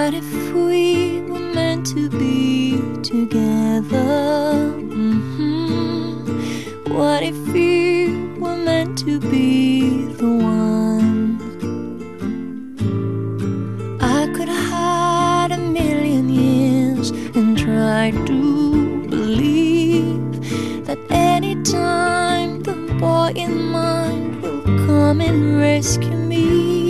What if we were meant to be together? What if you were meant to be the one? I could hide a million years and try to believe that anytime the boy in mind will come and rescue me.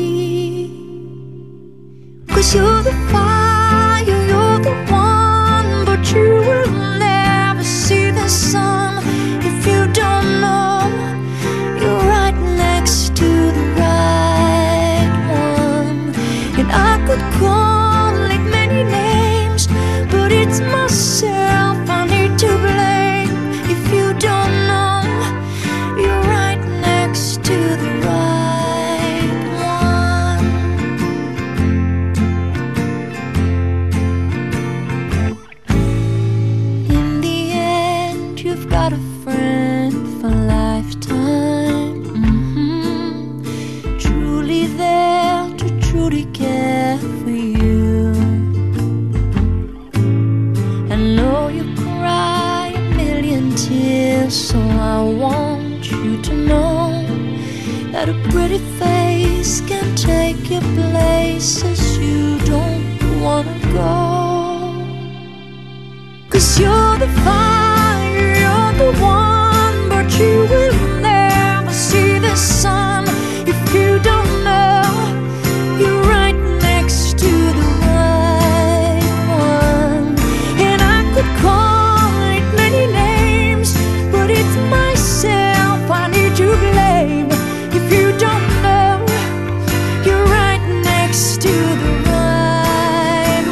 'Cause you're the fire, you're the one, but you will never see the sun if you don't know you're right next to the right one. And I could call it many names, but it's myself I need to blame if you don't know you're right next to the right one. In the end, you've got a friend for a lifetime. Truly there to truly care for you. I know you cry a million tears, so I want you to know that a pretty face can take you places you don't wanna go. 'Cause you're the fire, you're the one, but you will never see the sun if you don't know you're right next to the right one. And I could call it many names, but it's myself I need to blame if you don't know you're right next to the right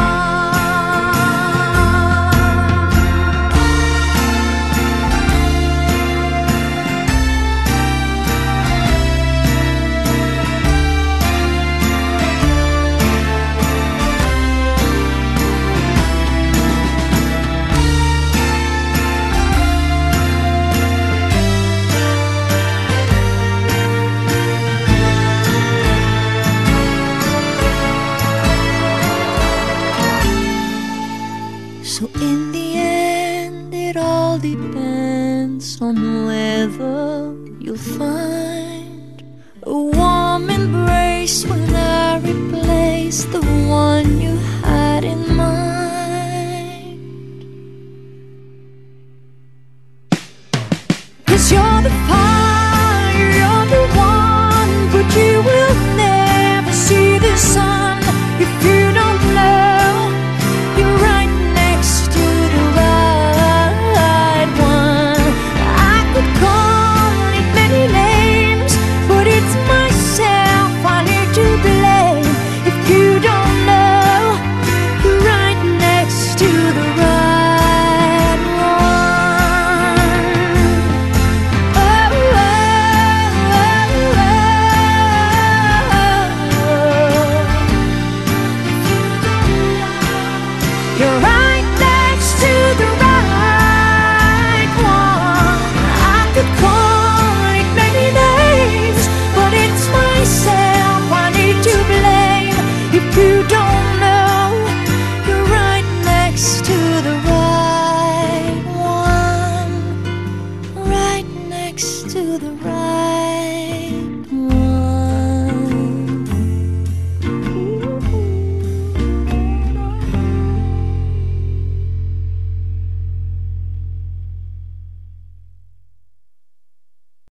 one. So in the end, it all depends on whether you'll find a warm embrace when I replace the one you had in